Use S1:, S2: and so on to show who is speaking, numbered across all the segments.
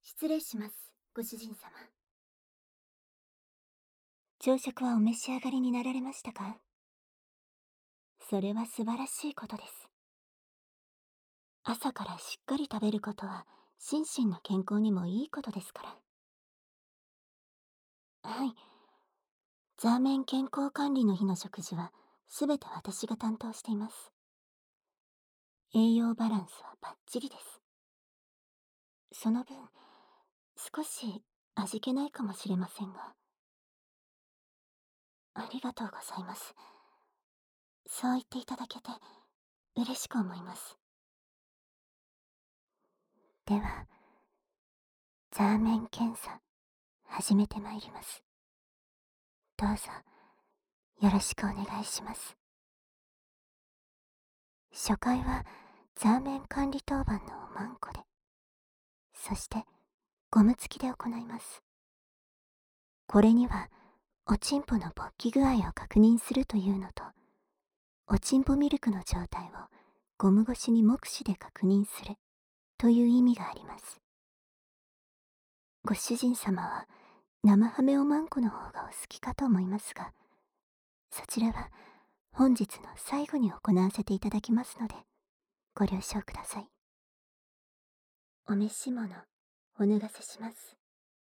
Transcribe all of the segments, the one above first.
S1: 失礼します、ご主人様。朝食はお召し上がりになられましたか？それは素晴らしいことです。朝からしっかり食べることは心身の健康にもいいことですから。はい。ザーメン健康管理の日の食事はすべて私が担当しています。栄養バランスはバッチリです。その分、少し味気ないかもしれませんが。ありがとうございます。そう言っていただけて嬉しく思います。では、ザーメン検査、始めてまいります。どうぞ、よろしくお願いします。初回は、ザーメン管理当番のおまんこで、そして、ゴム付きで行います。これには、おちんぽの勃起具合を確認するというのと、おちんぽミルクの状態をゴム越しに目視で確認するという意味があります。ご主人様は生ハメおまんこの方がお好きかと思いますが、そちらは本日の最後に行わせていただきますので、ご了承ください。お召し物、お脱がせします。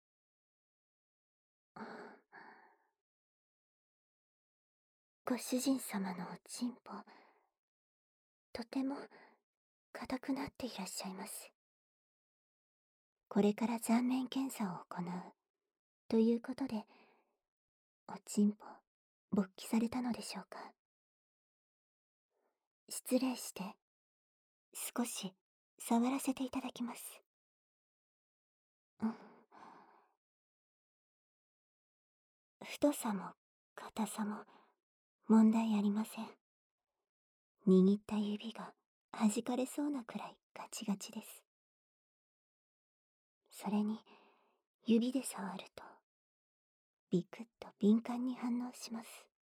S1: ご主人様のおちんぽ、とても硬くなっていらっしゃいます。これから残面検査を行うということで、おちんぽ勃起されたのでしょうか。失礼して少し触らせていただきます。うん、太さも硬さも問題ありません。握った指が弾かれそうなくらいガチガチです。それに指で触るとビクッと敏感に反応します。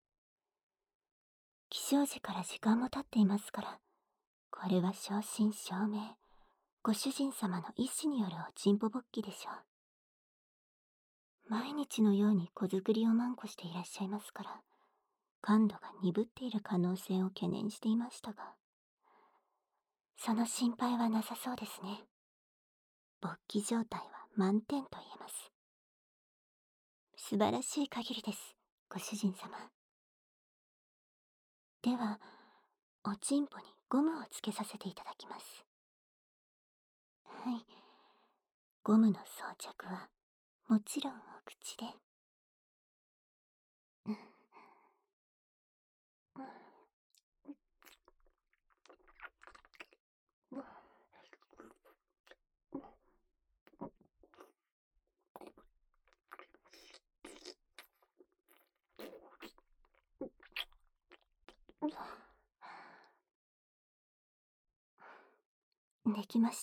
S1: 起床時から時間も経っていますから、これは正真正銘ご主人様の意志によるおちんぽ勃起でしょう。毎日のように子作りをまんこしていらっしゃいますから、感度が鈍っている可能性を懸念していましたが、その心配はなさそうですね。勃起状態は満点と言えます。素晴らしい限りです、ご主人様。では、おちんぽにゴムをつけさせていただきます。はい。ゴムの装着は、もちろんお口で。うん。できました。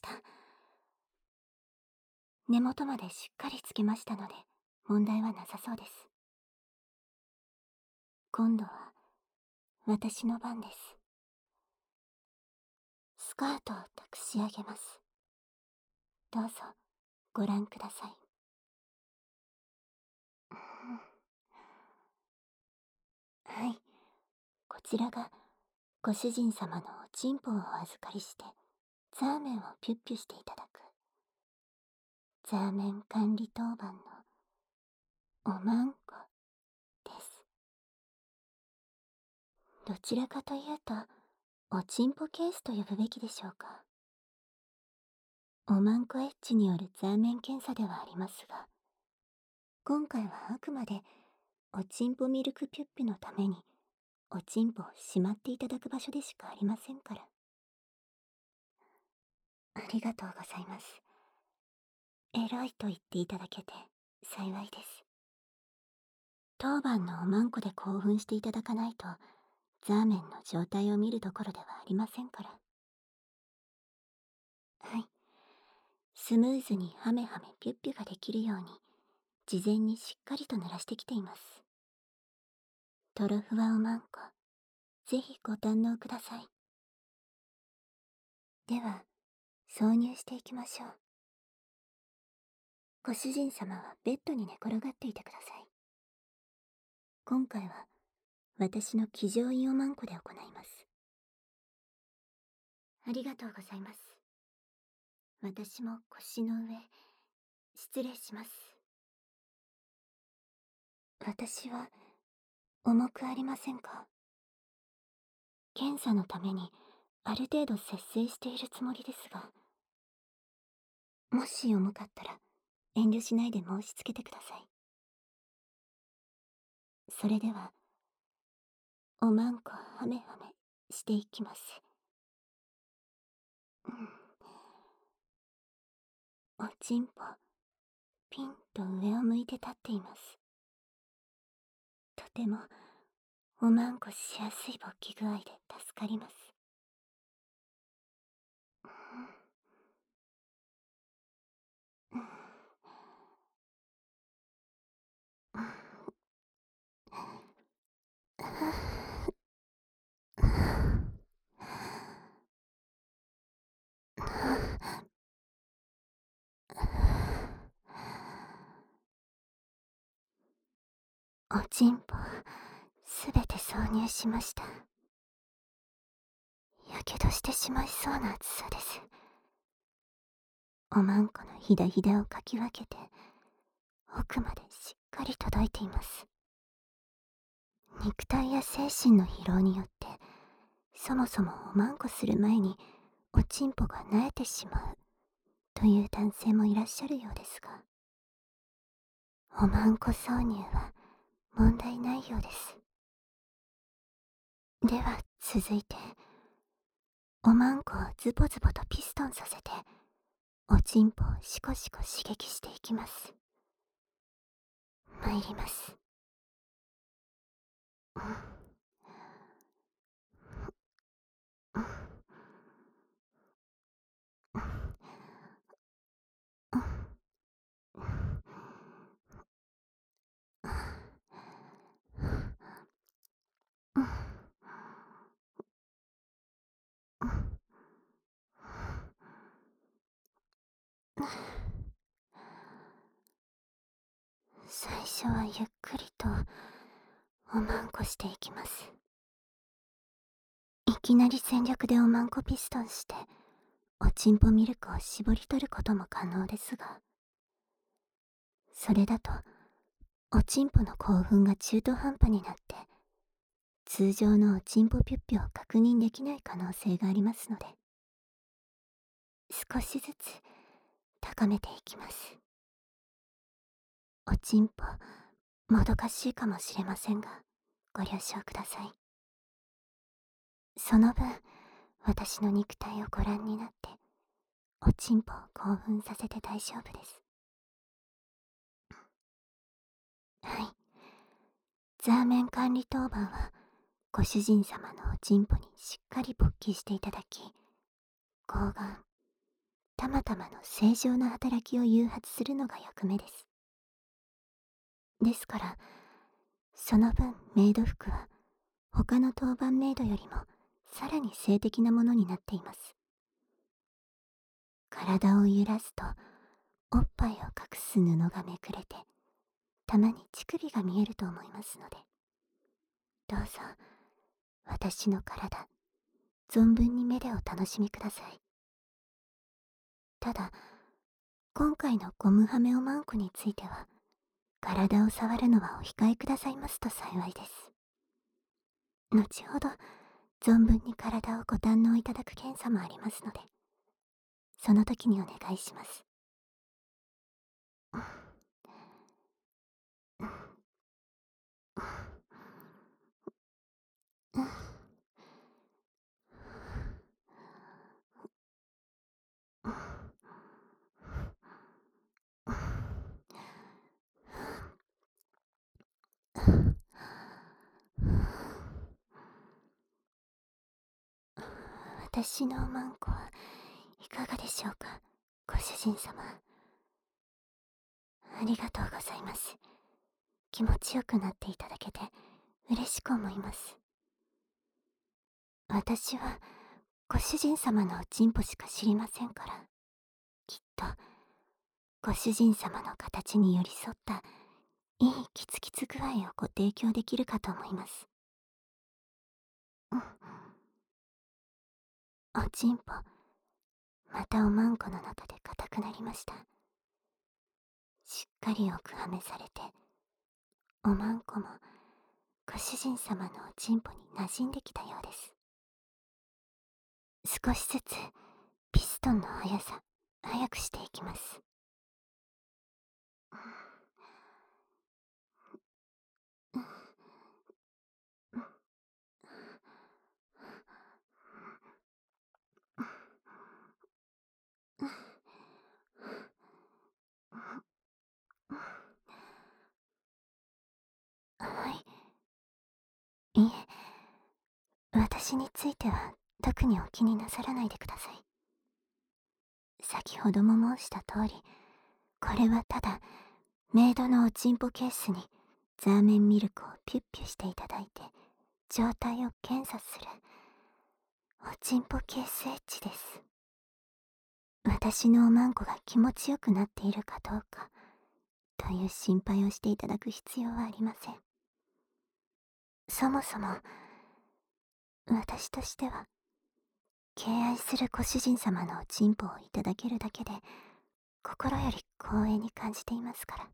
S1: 根元までしっかりつけましたので、問題はなさそうです。今度は、私の番です。スカートを託し上げます。どうぞ、ご覧ください。はい。こちらが、ご主人様のおちんぽをお預かりして、ザーメンをピュッピュしていただく、ザーメン管理当番のおまんこです。どちらかというと、おちんぽケースと呼ぶべきでしょうか。おまんこエッジによるザーメン検査ではありますが、今回はあくまでおちんぽミルクピュッピのためにおちんぽをしまっていただく場所でしかありませんから。ありがとうございます。エロいと言っていただけて幸いです。当番のおまんこで興奮していただかないと、ザーメンの状態を見るどころではありませんから。はい。スムーズにハメハメピュッピュができるように、事前にしっかりと濡らしてきています。トロフワおまんこ、ぜひご堪能ください。では、挿入していきましょう。 ご主人様はベッドに寝転がっていてください。今回は私の騎乗位おまんこで行います。ありがとうございます。私も腰の上、失礼します。私は重くありませんか？検査のためにある程度節制しているつもりですが、もし重かったら遠慮しないで申し付けてください。それではおまんこはめはめしていきます。おちんぽピンと上を向いて立っています。とてもおまんこしやすい勃起具合で助かります。おちんぽすべて挿入しました。やけどしてしまいそうな暑さです。おまんこのひだひだをかき分けて奥までしっかり届いています。肉体や精神の疲労によってそもそもおまんこする前におちんぽが萎えてしまうという男性もいらっしゃるようですが、おまんこ挿入は問題ないようです。では続いておまんこをズボズボとピストンさせておちんぽをシコシコ刺激していきます。参ります。最初はゆっくりとおまんこしていきます。いきなり全力でおまんこピストンしておちんぽミルクを絞り取ることも可能ですが、それだとおちんぽの興奮が中途半端になって通常のおちんぽピュッピュを確認できない可能性がありますので、少しずつ高めていきます。おちんぽもどかしいかもしれませんがご了承ください。その分私の肉体をご覧になっておちんぽを興奮させて大丈夫です。はい、ザーメン管理当番はご主人様のおちんぽにしっかり勃起していただき、睾丸たまたまの正常な働きを誘発するのが役目です。ですからその分メイド服は他の当番メイドよりもさらに性的なものになっています。体を揺らすとおっぱいを隠す布がめくれてたまに乳首が見えると思いますので、どうぞ私の体存分に目でお楽しみください。ただ今回のゴムはめおまんこについては体を触るのはお控えくださいますと幸いです。後ほど存分に体をご堪能いただく検査もありますので、その時にお願いします。私のおまんこはいかがでしょうか、ご主人様。ありがとうございます。気持ちよくなっていただけて嬉しく思います。私はご主人様のおちんぽしか知りませんから、きっとご主人様の形に寄り添ったいいキツキツ具合をご提供できるかと思います。おちんぽ、またおまんこの中で硬くなりました。しっかり奥はめされて、おまんこもご主人様のおちんぽに馴染んできたようです。少しずつピストンの速さ速くしていきます。はい。いえ、私については特にお気になさらないでください。先ほども申した通り、これはただメイドのおちんぽケースにザーメンミルクをピュッピュしていただいて状態を検査するおちんぽケースエッジです。私のおまんこが気持ちよくなっているかどうかという心配をしていただく必要はありません。そもそも私としては敬愛するご主人様のおちんぽをいただけるだけで心より光栄に感じていますから、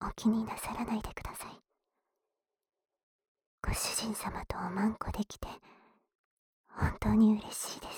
S1: お気になさらないでください。ご主人様とおまんこできて本当に嬉しいです。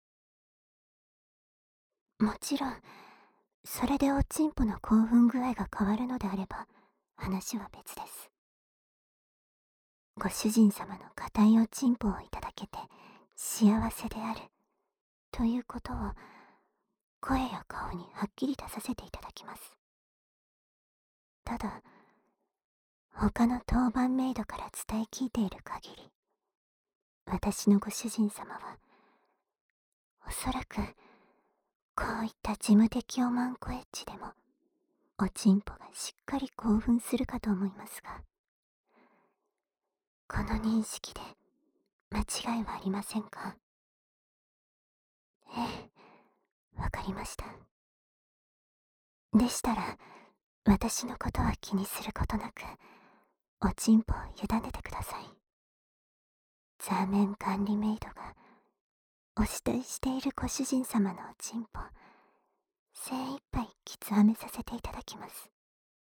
S1: もちろんそれでおちんぽの興奮具合が変わるのであれば話は別です。ご主人様の固いおちんぽをいただけて幸せであるということを声や顔にはっきり出させていただきます。ただ他の当番メイドから伝え聞いている限り、私のご主人様はおそらくこういった事務的おまんこエッジでもおちんぽがしっかり興奮するかと思いますが、この認識で間違いはありませんか？ええ、わかりました。でしたら私のことは気にすることなくおちんぽを委ねてください。ザーメン管理メイドがお慕いしているご主人様のおちんぽ精一杯きつあめさせていただきます。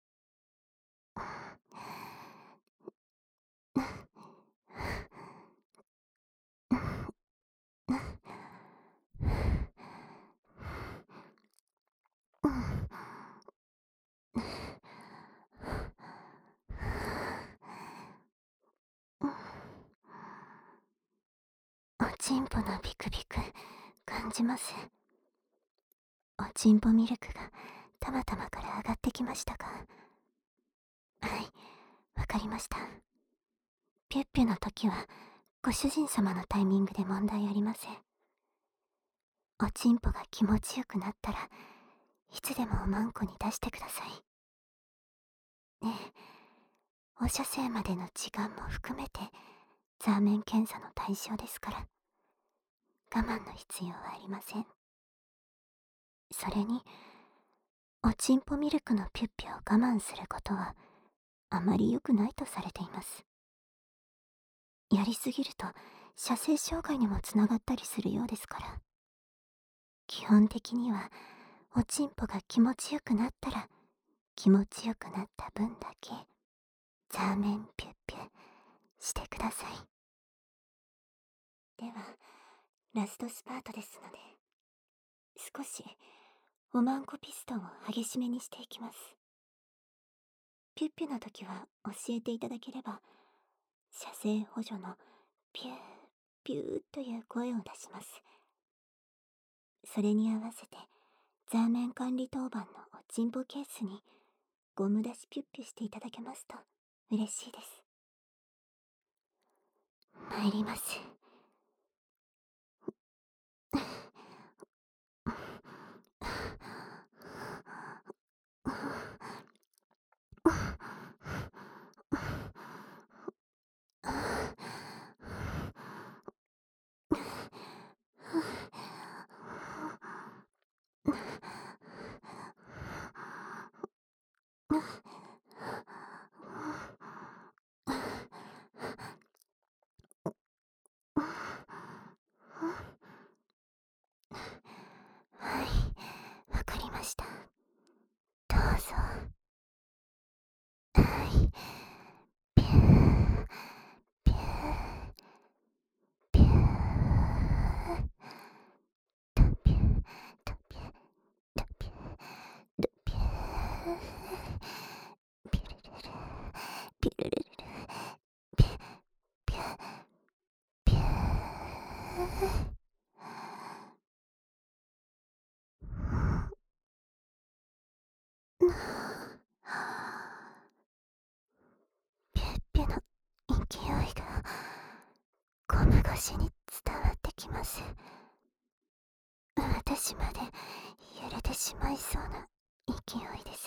S1: おちんぽのビクビク感じます。おちんぽミルクがたまたまから上がってきましたか？はい、わかりました。ピュッピュの時はご主人様のタイミングで問題ありません。おちんぽが気持ちよくなったらいつでもおまんこに出してくださいね。え、お射精までの時間も含めてザーメン検査の対象ですから我慢の必要はありません。それにおちんぽミルクのピュッピュを我慢することはあまり良くないとされています。やりすぎると射精障害にもつながったりするようですから、基本的にはおちんぽが気持ちよくなったら気持ちよくなった分だけザーメンピュッピュしてください。ではラストスパートですので少しおまんこピストンを激しめにしていきます。ピュッピュの時は教えていただければ射精補助のピューピューという声を出します。それに合わせてザーメン管理当番のおちんぽケースにゴム出しピュッピュしていただけますと嬉しいです。参ります。 ピュルルルピュルルルルピュピュピュピュッピュの勢いがゴム越しに伝わってきます。私まで揺れてしまいそうな勢いです。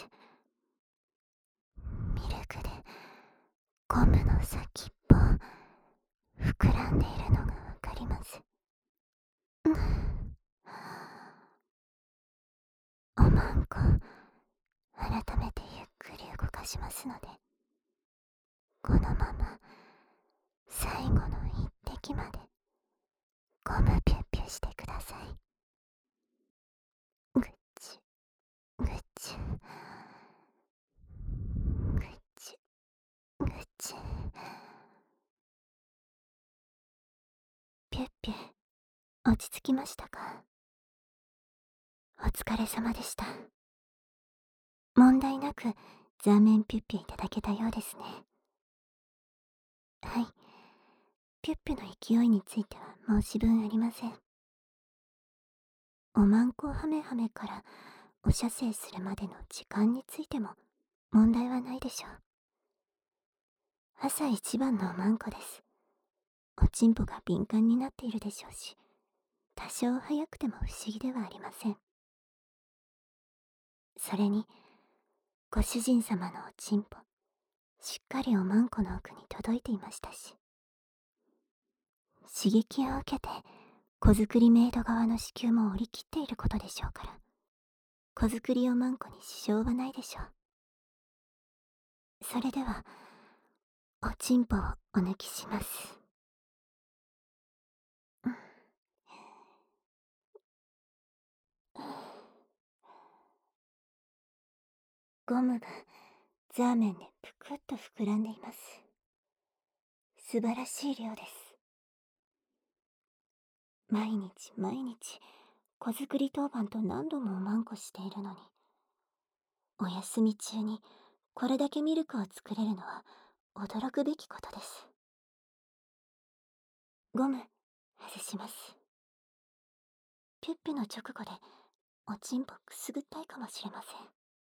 S1: ミルクでゴムの先っぽ膨らんでいるのがわかります。おまんこ改めてゆっくり動かしますので、このまま最後の一滴までゴムピュッピュしてください。ぐっちぐっちぐっちぐっち。ピュッピュ落ち着きましたか？お疲れ様でした。問題なくザーメンピュッピュいただけたようですね。はい、ピュッピュの勢いについては申し分ありません。おまんこハメハメからお射精するまでの時間についても問題はないでしょう。朝一番のおまんこです。おちんぽが敏感になっているでしょうし、多少早くても不思議ではありません。それにご主人様のおちんぽ、しっかりおまんこの奥に届いていましたし、刺激を受けて子作りメイド側の子宮も折り切っていることでしょうから、子作りおまんこに支障はないでしょう。それではおちんぽをお抜きします。ゴムがザーメンでぷくっと膨らんでいます。素晴らしい量です。毎日毎日子作り当番と何度もおまんこしているのに、お休み中にこれだけミルクを作れるのは驚くべきことです。ゴム外します。ピュッピュの直後でおちんぽくすぐったいかもしれません。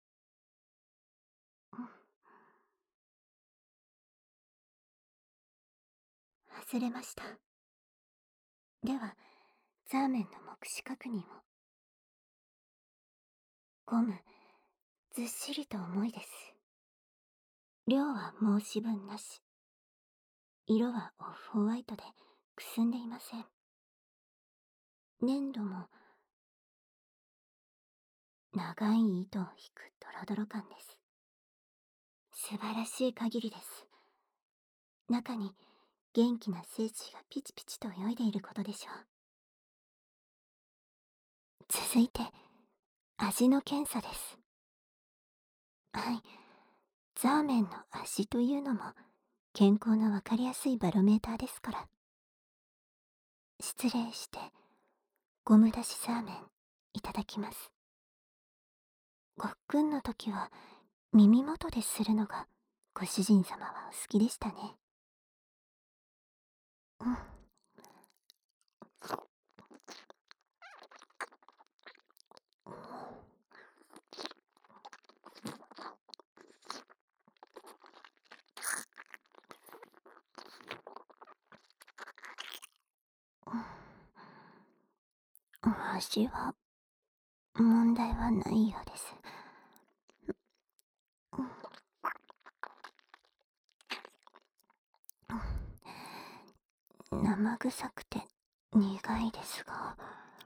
S1: 外れました。ではザーメンの目視確認を。ゴムずっしりと重いです。量は申し分なし。色はオフホワイトでくすんでいません。粘土も長い糸を引くドロドロ感です。素晴らしい限りです。中に元気な精子がピチピチと泳いでいることでしょう。続いて味の検査です。はい、ザーメンの味というのも健康のわかりやすいバロメーターですから。失礼してゴム出しザーメンいただきます。ごっくんの時は耳元でするのがご主人様はお好きでしたね。味は問題はないようです。生臭くて苦いですが、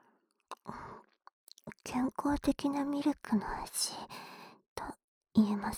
S1: 健康的なミルクの味と言えます。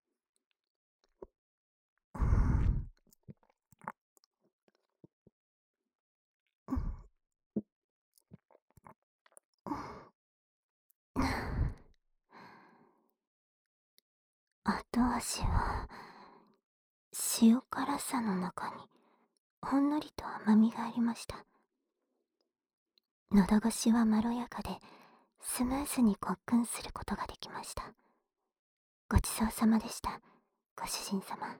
S1: 後味は塩辛さの中にほんのりと甘みがありました。喉越しはまろやかでスムーズにごっくんすることができました。 ごちそうさまでした、ご主人様。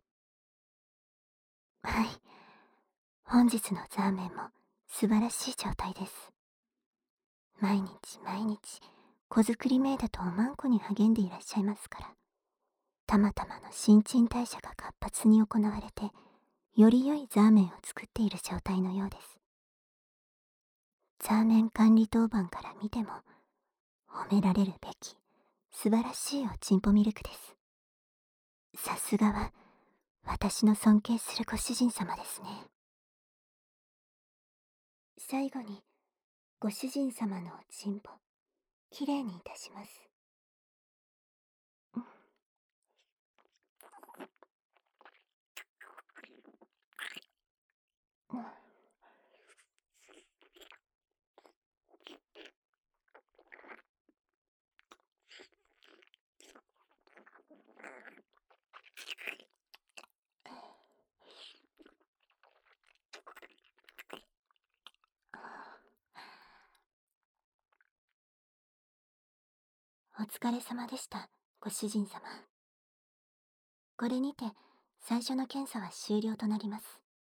S1: はい。本日のザーメンも素晴らしい状態です。毎日毎日、子作りメイドとおまんこに励んでいらっしゃいますから、たまたまの新陳代謝が活発に行われて、より良いザーメンを作っている状態のようです。ザーメン管理当番から見ても、褒められるべき、素晴らしいおちんぽミルクです。さすがは、私の尊敬するご主人様ですね。最後に、ご主人様のおちんぽ、きれいにいたします。お疲れ様でした、ご主人様。これにて、最初の検査は終了となります。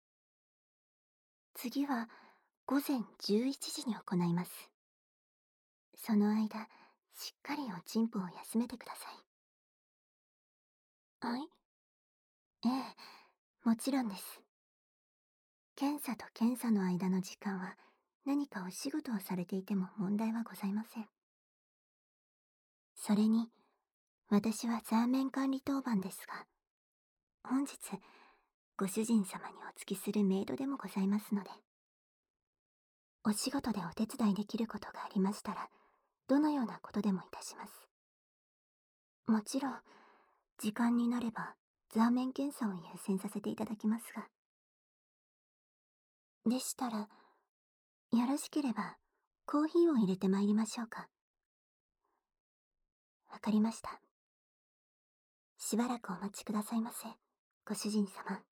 S1: 次は、午前11時に行います。その間、しっかりおちんぽを休めてください。はい？ええ、もちろんです。検査と検査の間の時間は、何かお仕事をされていても問題はございません。それに、私はザーメン管理当番ですが、本日、ご主人様にお付きするメイドでもございますので、お仕事でお手伝いできることがありましたら、どのようなことでもいたします。もちろん、時間になれば、ザーメン検査を優先させていただきますが。でしたら、よろしければ、コーヒーを入れてまいりましょうか。わかりました。しばらくお待ちくださいませ、ご主人様。